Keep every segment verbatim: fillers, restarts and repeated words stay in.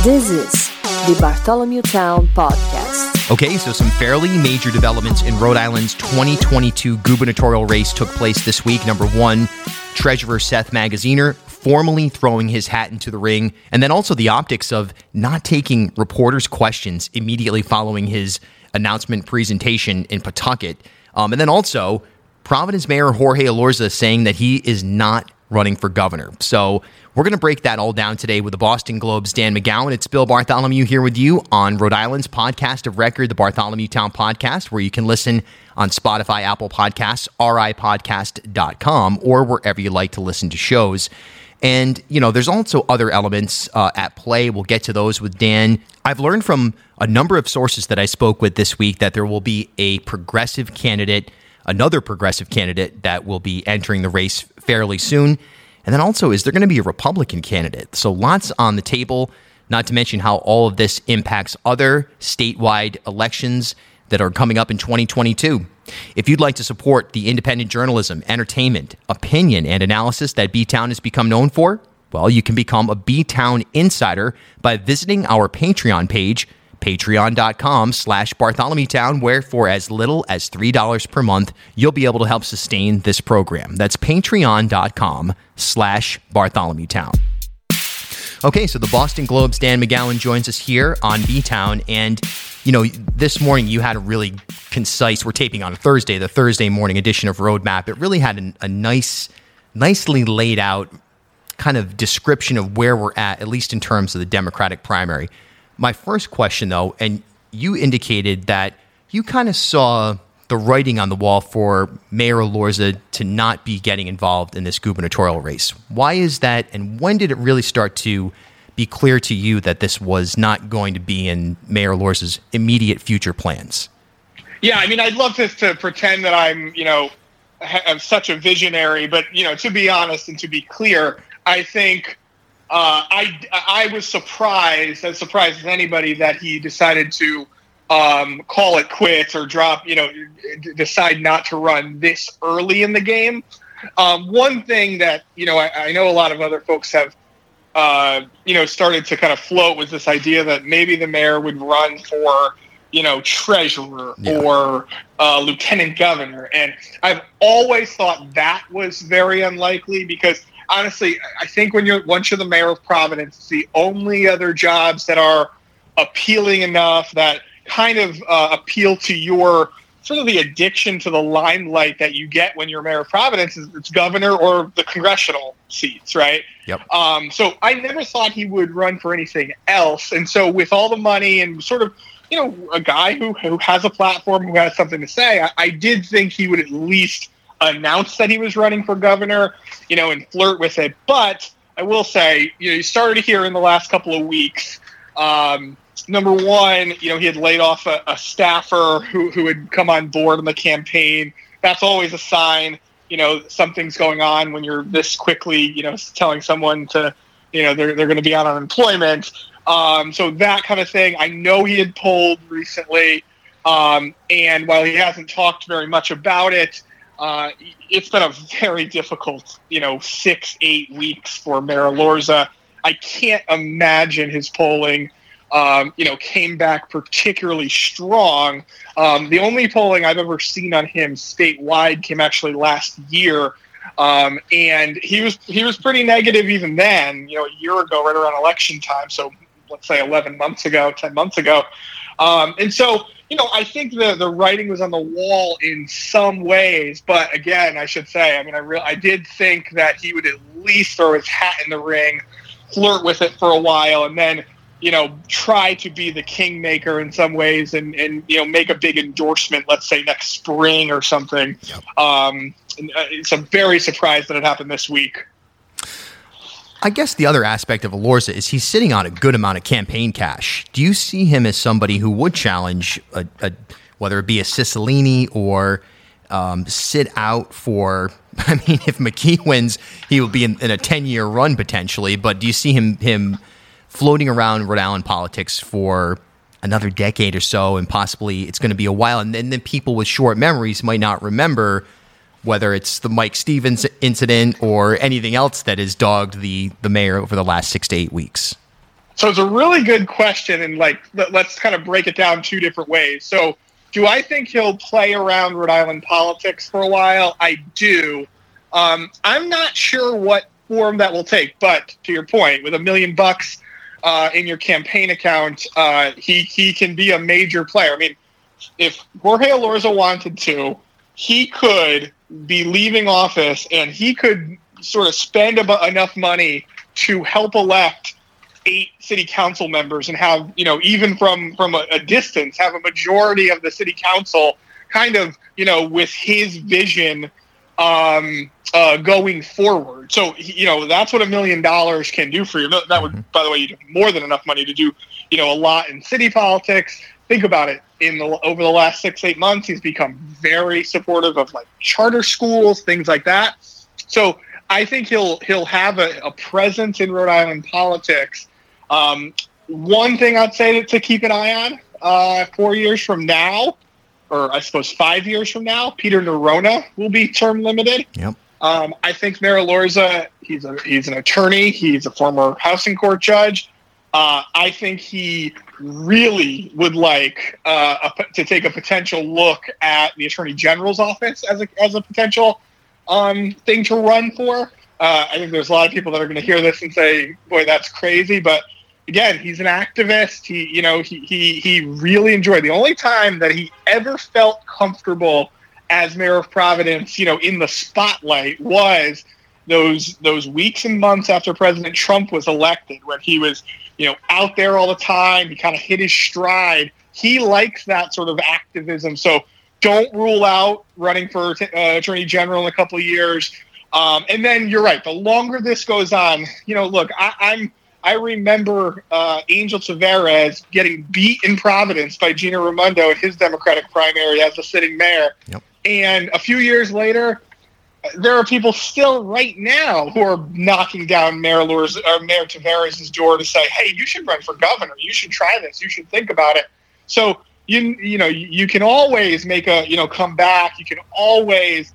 This is the Bartholomew Town Podcast. Okay, so some fairly major developments in Rhode Island's twenty twenty-two gubernatorial race took place this week. Number one, Treasurer Seth Magaziner formally throwing his hat into the ring, and then also the optics of not taking reporters' questions immediately following his announcement presentation in Pawtucket. Um, and then also Providence Mayor Jorge Elorza saying that he is not running for governor. So we're going to break that all down today with the Boston Globe's Dan McGowan. It's Bill Bartholomew here with you on Rhode Island's podcast of record, the Bartholomew Town Podcast, where you can listen on Spotify, Apple Podcasts, r i podcast dot com, or wherever you like to listen to shows. And, you know, there's also other elements uh, at play. We'll get to those with Dan. I've learned from a number of sources that I spoke with this week that there will be a progressive candidate, another progressive candidate that will be entering the race fairly soon. And then also, is there going to be a Republican candidate? So lots on the table, not to mention how all of this impacts other statewide elections that are coming up in twenty twenty-two. If you'd like to support the independent journalism, entertainment, opinion, and analysis that B-Town has become known for, well, you can become a B-Town insider by visiting our Patreon page, patreon.com slash Bartholomewtown, where for as little as three dollars per month, you'll be able to help sustain this program. That's patreon.com slash Bartholomewtown. Okay, so the Boston Globe's Dan McGowan joins us here on B-Town, and you know, this morning you had a really concise, we're taping on a Thursday, the Thursday morning edition of Roadmap. It really had an, a nice, nicely laid out kind of description of where we're at, at least in terms of the Democratic primary. My first question, though, and you indicated that you kind of saw the writing on the wall for Mayor Elorza to not be getting involved in this gubernatorial race. Why is that, and when did it really start to be clear to you that this was not going to be in Mayor Elorza's immediate future plans? Yeah, I mean, I'd love to, to pretend that I'm, you know, I'm such a visionary, but, you know, to be honest and to be clear, I think uh, I, I was surprised, as surprised as anybody, that he decided to um, call it quits or drop, you know, decide not to run this early in the game. Um, one thing that, you know, I, I know a lot of other folks have, uh, you know, started to kind of float was this idea that maybe the mayor would run for, you know, treasurer yeah. or uh, lieutenant governor. And I've always thought that was very unlikely because, honestly, I think when you're once you're the mayor of Providence, it's the only other jobs that are appealing enough that kind of uh, appeal to your sort of the addiction to the limelight that you get when you're mayor of Providence is it's governor or the congressional seats, right? Yep. Um, so I never thought he would run for anything else. And so with all the money and sort of, you know, a guy who, who has a platform, who has something to say, I, I did think he would at least announce that he was running for governor, you know, and flirt with it. But I will say, you know, you started to hear in the last couple of weeks, um, number one, you know, he had laid off a, a staffer who, who had come on board in the campaign. That's always a sign, you know, something's going on when you're this quickly, you know, telling someone to, you know, they're, they're going to be on unemployment. Um, so that kind of thing. I know he had polled recently. Um, and while he hasn't talked very much about it, uh, it's been a very difficult, you know, six, eight weeks for Mayor Elorza. I can't imagine his polling Um, you know, came back particularly strong. Um, the only polling I've ever seen on him statewide came actually last year, um, and he was he was pretty negative even then. You know, a year ago, right around election time. So let's say eleven months ago, ten months ago, um, and so you know, I think the the writing was on the wall in some ways. But again, I should say, I mean, I re- I did think that he would at least throw his hat in the ring, flirt with it for a while, and then, you know, try to be the kingmaker in some ways and, and, you know, make a big endorsement, let's say next spring or something. Yep. Um, and, uh, it's a very surprised that it happened this week. I guess the other aspect of Elorza is he's sitting on a good amount of campaign cash. Do you see him as somebody who would challenge, a, a, whether it be a Cicilline or um, sit out for, I mean, if McKee wins, he will be in, in a ten-year run potentially, but do you see him him floating around Rhode Island politics for another decade or so, and possibly it's going to be a while, and then, and then people with short memories might not remember whether it's the Mike Stevens incident or anything else that has dogged the, the mayor over the last six to eight weeks? So it's a really good question, and like let's kind of break it down two different ways. So do I think he'll play around Rhode Island politics for a while? I do. Um, I'm not sure what form that will take, but to your point, with a million bucks uh, in your campaign account, uh, he he can be a major player. I mean, if Jorge Elorza wanted to, he could be leaving office and he could sort of spend ab- enough money to help elect eight city council members and have, you know, even from, from a, a distance, have a majority of the city council kind of, you know, with his vision um, uh, going forward. So, you know, that's what a million dollars can do for you. That would, by the way, you'd have more than enough money to do, you know, a lot in city politics. Think about it. In the over the last six, eight months, he's become very supportive of like charter schools, things like that. So I think he'll he'll have a, a presence in Rhode Island politics. Um, one thing I'd say to, to keep an eye on uh, four years from now, or I suppose five years from now, Peter Neronha will be term limited. Yep. Um, I think Mayor Elorza, he's a he's an attorney. He's a former housing court judge. Uh, I think he really would like uh, a, to take a potential look at the Attorney General's office as a as a potential um, thing to run for. Uh, I think there's a lot of people that are going to hear this and say, "Boy, that's crazy." But again, he's an activist. He, you know, he he he really enjoyed. The only time that he ever felt comfortable as mayor of Providence, you know, in the spotlight was those those weeks and months after President Trump was elected, when he was, you know, out there all the time. He kind of hit his stride. He likes that sort of activism. So don't rule out running for uh, Attorney General in a couple of years. Um, and then you're right. The longer this goes on, you know, look, I, I'm I remember uh, Angel Tavares getting beat in Providence by Gina Raimondo in his Democratic primary as the sitting mayor. Yep. And a few years later, there are people still right now who are knocking down Mayor Elorza, or Mayor Tavares' door to say, "Hey, you should run for governor. You should try this. You should think about it." So you you know you can always make a you know come back. You can always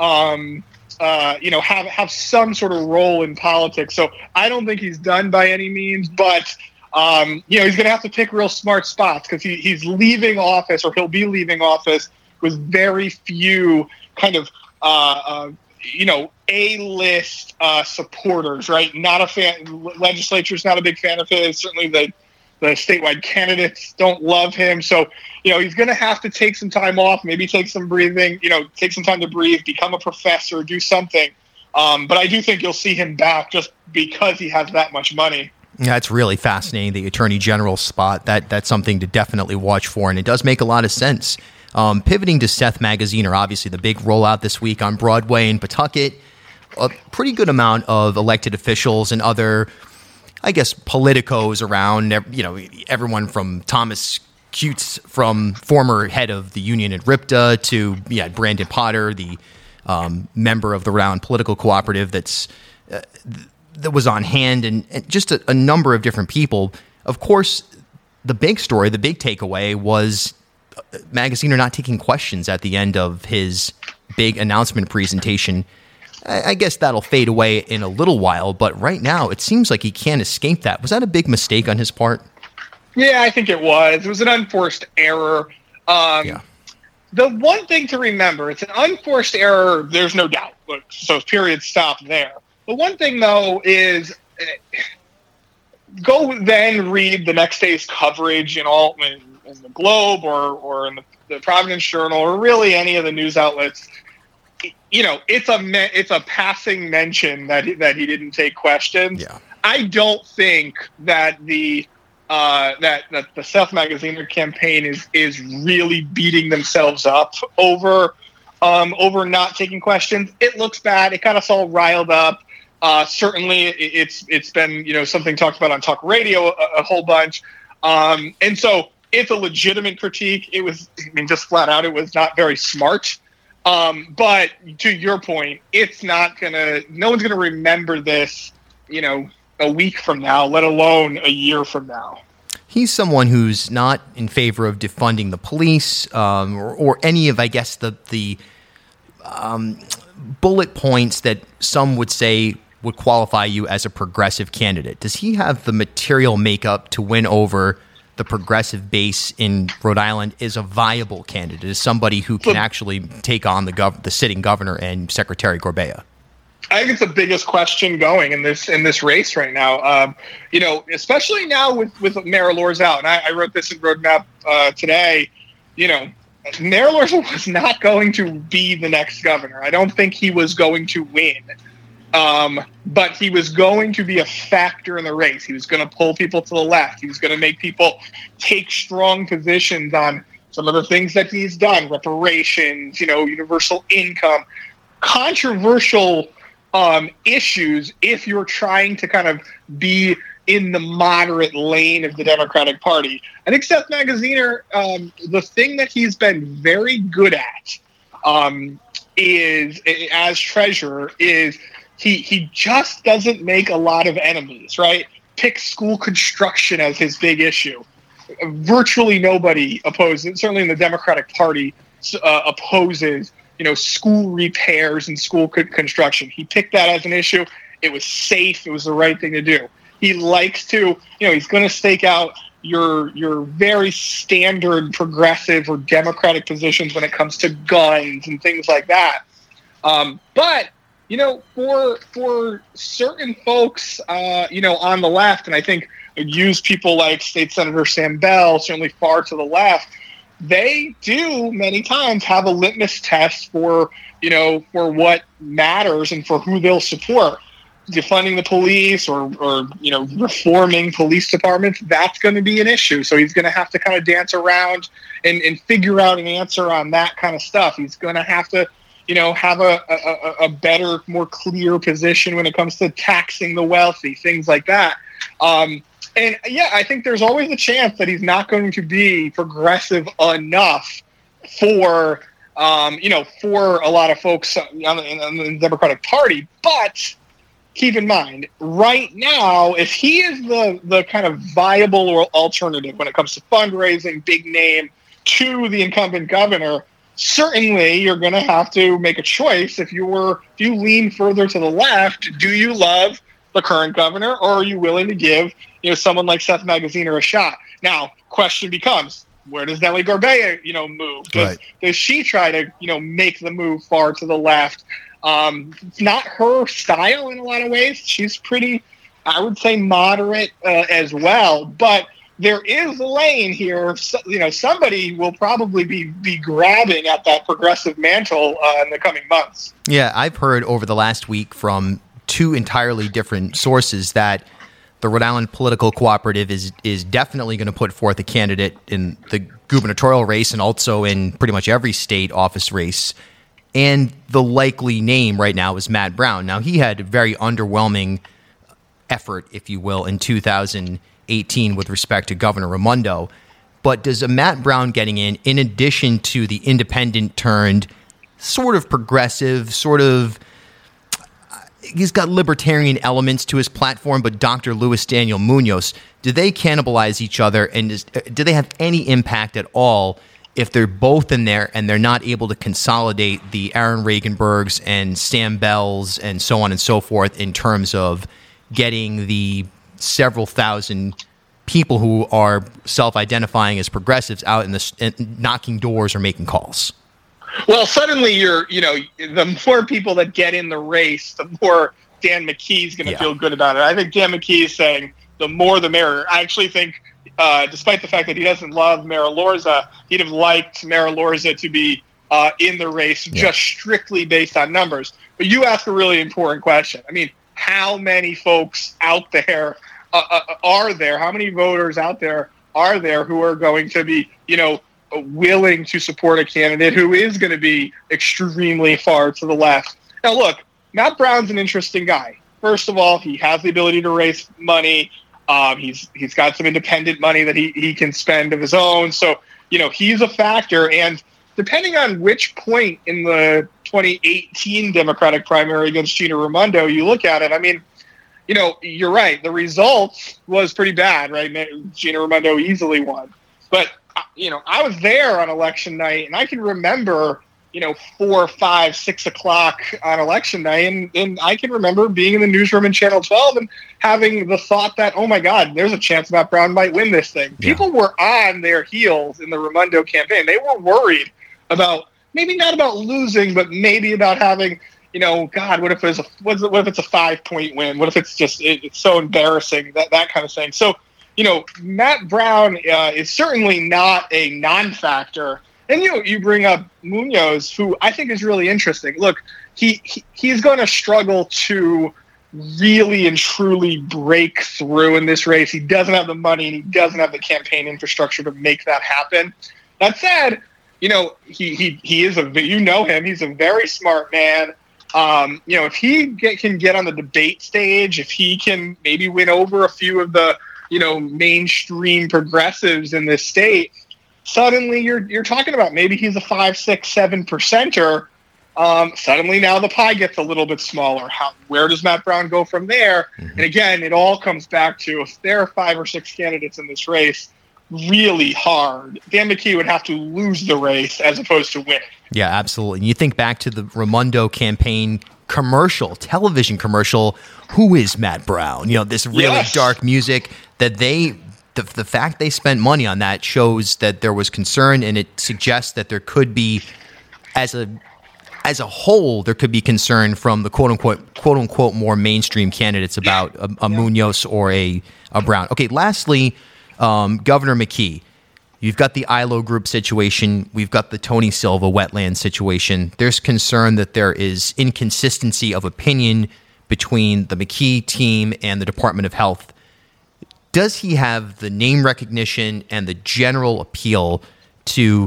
um, uh, you know have have some sort of role in politics. So I don't think he's done by any means, but um, you know he's going to have to pick real smart spots, because he, he's leaving office, or he'll be leaving office with very few kind of Uh, uh, you know, A-list uh, supporters, right? Not a fan. Legislature's not a big fan of his. Certainly, the the statewide candidates don't love him. So, you know, he's going to have to take some time off. Maybe take some breathing. You know, take some time to breathe. Become a professor. Do something. Um, but I do think you'll see him back, just because he has that much money. Yeah, it's really fascinating. The Attorney General spot. That that's something to definitely watch for, and it does make a lot of sense. Um, pivoting to Seth Magaziner, obviously the big rollout this week on Broadway in Pawtucket. A pretty good amount of elected officials and other, I guess, politicos around. You know, everyone from Thomas Cutes, from former head of the union at RIPTA, to yeah, Brandon Potter, the um, member of the Rhode Island Political Cooperative that's uh, th- that was on hand, and, and just a, a number of different people. Of course, the big story, the big takeaway was Magaziner not taking questions at the end of his big announcement presentation. I, I guess that'll fade away in a little while, but right now it seems like he can't escape that. Was that a big mistake on his part? Yeah, I think it was. It was an unforced error. Um, yeah. The one thing to remember, it's an unforced error, there's no doubt. Look, so period, stop there. The one thing, though, is uh, go then read the next day's coverage in all in, in the Globe or or in the, the Providence Journal, or really any of the news outlets. You know, it's a me- it's a passing mention that he, that he didn't take questions. Yeah. I don't think that the uh, that that the Seth Magaziner campaign is is really beating themselves up over um, over not taking questions. It looks bad. It got us all riled up. Uh, certainly, it, it's it's been you know something talked about on talk radio a, a whole bunch, um, and so it's a legitimate critique. It was, I mean, just flat out, it was not very smart. Um, but to your point, it's not gonna. No one's gonna remember this, you know, a week from now, let alone a year from now. He's someone who's not in favor of defunding the police, um, or, or any of, I guess, the the um, bullet points that some would say would qualify you as a progressive candidate. Does he have the material makeup to win over the progressive base in Rhode Island? Is a viable candidate, is somebody who can actually take on the gov- the sitting governor and Secretary Gorbea? I think it's the biggest question going in this in this race right now. Um, you know, especially now with with Mayor Elorza out, and I, I wrote this in Roadmap uh, today. You know, Mayor Elorza was not going to be the next governor. I don't think he was going to win. Um, but he was going to be a factor in the race. He was going to pull people to the left. He was going to make people take strong positions on some of the things that he's done, reparations, you know, universal income, controversial um, issues if you're trying to kind of be in the moderate lane of the Democratic Party. I think Seth Magaziner, um, the thing that he's been very good at um, is, as treasurer, is He he just doesn't make a lot of enemies, right? Pick school construction as his big issue. Virtually nobody opposes, certainly in the Democratic Party, uh, opposes, you know, school repairs and school co- construction. He picked that as an issue. It was safe. It was the right thing to do. He likes to, you know, he's going to stake out your your very standard progressive or Democratic positions when it comes to guns and things like that. Um, but You know, for for certain folks, uh, you know, on the left, and I think use people like State Senator Sam Bell, certainly far to the left, they do many times have a litmus test for, you know, for what matters and for who they'll support. Defunding the police or, or you know, reforming police departments, that's going to be an issue. So he's going to have to kind of dance around and, and figure out an answer on that kind of stuff. He's going to have to, you know, have a, a, a better, more clear position when it comes to taxing the wealthy, things like that. Um, and yeah, I think there's always a chance that he's not going to be progressive enough for, um, you know, for a lot of folks on the, on the Democratic Party. But keep in mind, right now, if he is the, the kind of viable or alternative when it comes to fundraising, big name to the incumbent governor, certainly you're going to have to make a choice. If you were, if you lean further to the left, do you love the current governor, or are you willing to give, you know, someone like Seth Magaziner a shot? Now, question becomes, where does Nellie Gorbea, you know, move? Does, right. does she try to, you know, make the move far to the left? Um, it's not her style in a lot of ways. She's pretty, I would say, moderate uh, as well, but there is a lane here. So, you know, somebody will probably be, be grabbing at that progressive mantle uh, in the coming months. Yeah, I've heard over the last week from two entirely different sources that the Rhode Island Political Cooperative is is definitely going to put forth a candidate in the gubernatorial race and also in pretty much every state office race. And the likely name right now is Matt Brown. Now, he had a very underwhelming effort, if you will, in two thousand eighteen with respect to Governor Raimondo. But does a Matt Brown getting in, in addition to the independent turned sort of progressive, sort of, he's got libertarian elements to his platform, but Doctor Luis Daniel Munoz, do they cannibalize each other? And is, do they have any impact at all if they're both in there and they're not able to consolidate the Aaron Regenbergs and Sam Bells and so on and so forth in terms of getting the several thousand people who are self-identifying as progressives out in the in knocking doors or making calls? Well, suddenly you're, you know, the more people that get in the race, the more Dan McKee's going to yeah. feel good about it. I think Dan McKee is saying the more the merrier. I actually think, uh, despite the fact that he doesn't love Mayor Elorza, he'd have liked Mayor Elorza to be uh, in the race yeah. just strictly based on numbers. But you ask a really important question. I mean, how many folks out there uh, uh, are there? How many voters out there are there who are going to be, you know, willing to support a candidate who is going to be extremely far to the left? Now, look, Matt Brown's an interesting guy. First of all, he has the ability to raise money. Um, he's he's got some independent money that he, he can spend of his own. So, you know, he's a factor. And depending on which point in the twenty eighteen Democratic primary against Gina Raimondo you look at it, I mean, you know, you're right. The result was pretty bad, right? Gina Raimondo easily won. But, you know, I was there on election night, and I can remember you know, four, five, six o'clock on election night. And, and I can remember being in the newsroom in Channel twelve and having the thought that, oh my God, there's a chance Matt Brown might win this thing. Yeah. People were on their heels in the Raimondo campaign. They were worried about, maybe not about losing, but maybe about having, you know, God, what if it's a, what if it's a five point win? What if it's just, it, it's so embarrassing, that, that kind of thing. So, you know, Matt Brown uh, is certainly not a non-factor. And you you bring up Munoz, who I think is really interesting. Look, he, he he's going to struggle to really and truly break through in this race. He doesn't have the money and he doesn't have the campaign infrastructure to make that happen. That said, you know, he he he is a you know him. He's a very smart man. Um, you know, if he get, can get on the debate stage, if he can maybe win over a few of the you know mainstream progressives in this state. Suddenly, you're you're talking about maybe he's a five, six, seven percenter. Um, suddenly, now the pie gets a little bit smaller. How where does Matt Brown go from there? Mm-hmm. And again, it all comes back to if there are five or six candidates in this race, really hard. Dan McKee would have to lose the race as opposed to win. Yeah, absolutely. And you think back to the Raimondo campaign commercial, television commercial. Who is Matt Brown? You know, this really yes. dark music that they. The, the fact they spent money on that shows that there was concern, and it suggests that there could be, as a as a whole, there could be concern from the quote unquote quote unquote more mainstream candidates about a, a Munoz or a, a Brown. Okay, lastly, um, Governor McKee. You've got the I L O group situation. We've got the Tony Silva wetland situation. There's concern that there is inconsistency of opinion between the McKee team and the Department of Health. Does he have the name recognition and the general appeal to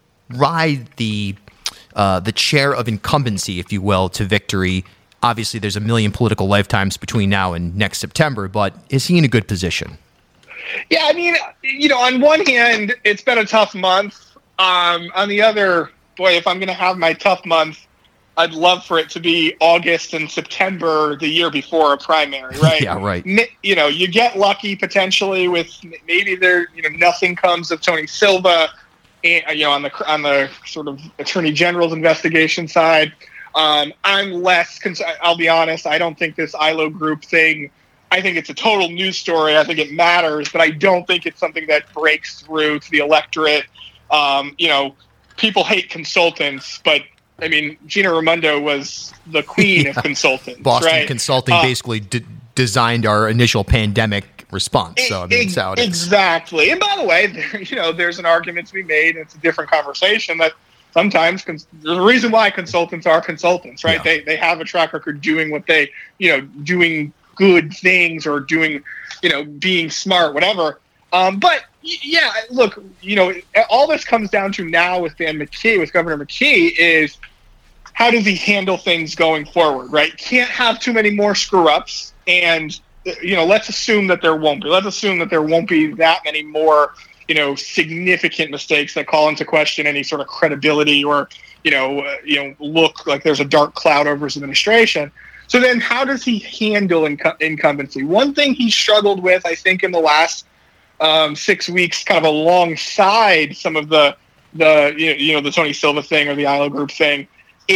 ride the uh, the chair of incumbency, if you will, to victory? Obviously, there's a million political lifetimes between now and next September, but is he in a good position? Yeah, I mean, you know, on one hand, it's been a tough month. Um, on the other, boy, if I'm going to have my tough month, I'd love for it to be August and September the year before a primary, right? Yeah, right. You know, you get lucky potentially with maybe there, you know, nothing comes of Tony Silva, and, you know, on the on the sort of Attorney General's investigation side. Um, I'm less. Cons- I'll be honest. I don't think this I L O group thing. I think it's a total news story. I think it matters, but I don't think it's something that breaks through to the electorate. Um, you know, people hate consultants, but I mean, Gina Raimondo was the queen of consultants. Boston right? Consulting uh, basically d- designed our initial pandemic response. So I mean, ex- how it is. Exactly. And by the way, there, you know, there's an argument to be made. And it's a different conversation that sometimes cons- there's a reason why consultants are consultants, right? Yeah. They they have a track record doing what they, you know, doing good things or doing, you know, being smart, whatever. Um, but yeah, look, you know, all this comes down to now with Dan McKee, with Governor McKee, is how does he handle things going forward, right? Can't have too many more screw-ups, and, you know, let's assume that there won't be. Let's assume that there won't be that many more, you know, significant mistakes that call into question any sort of credibility or, you know, uh, you know, look like there's a dark cloud over his administration. So then how does he handle inc- incumbency? One thing he struggled with, I think, in the last Um, six weeks, kind of alongside some of the the you know, you know the Tony Silva thing or the I L O group thing,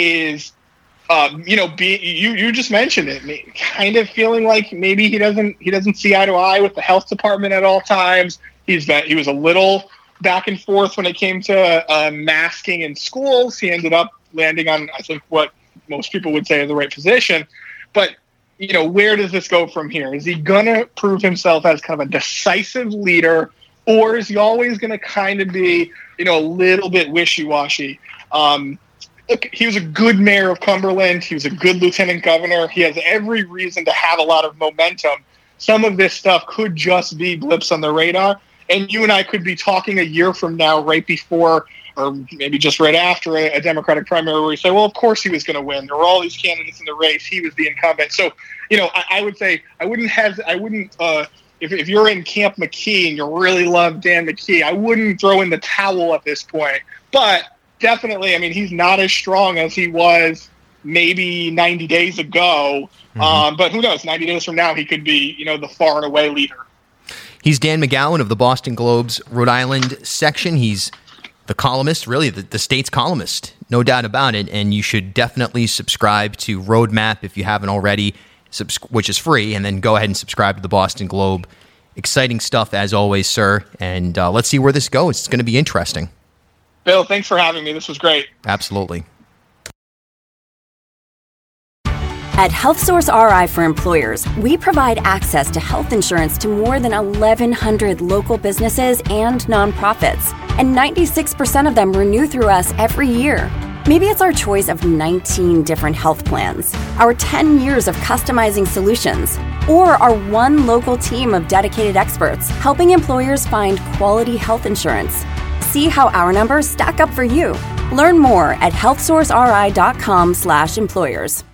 is um, you know be you you just mentioned it, kind of feeling like maybe he doesn't he doesn't see eye to eye with the health department at all times. He's been he was a little back and forth when it came to uh, masking in schools. He ended up landing on, I think, what most people would say is the right position, but. You know, where does this go from here? Is he going to prove himself as kind of a decisive leader, or is he always going to kind of be, you know, a little bit wishy-washy? Um, look, he was a good mayor of Cumberland. He was a good lieutenant governor. He has every reason to have a lot of momentum. Some of this stuff could just be blips on the radar, and you and I could be talking a year from now, right before or maybe just right after a, a Democratic primary, where we say, well, of course he was going to win. There were all these candidates in the race. He was the incumbent. So, you know, I, I would say I wouldn't have, I wouldn't, uh, if, if you're in Camp McKee and you really love Dan McKee, I wouldn't throw in the towel at this point. But definitely, I mean, he's not as strong as he was maybe ninety days ago. Mm-hmm. Um, but who knows? ninety days from now, he could be, you know, the far and away leader. He's Dan McGowan of the Boston Globe's Rhode Island section. He's the columnist, really the, the state's columnist, no doubt about it. And you should definitely subscribe to Roadmap if you haven't already, subs- which is free, and then go ahead and subscribe to the Boston Globe. Exciting stuff as always, sir. And uh, let's see where this goes. It's going to be interesting. Bill, thanks for having me. This was great. Absolutely. At HealthSource R I for Employers, we provide access to health insurance to more than eleven hundred local businesses and nonprofits, and ninety-six percent of them renew through us every year. Maybe it's our choice of nineteen different health plans, our ten years of customizing solutions, or our one local team of dedicated experts helping employers find quality health insurance. See how our numbers stack up for you. Learn more at health source r i dot com slash employers.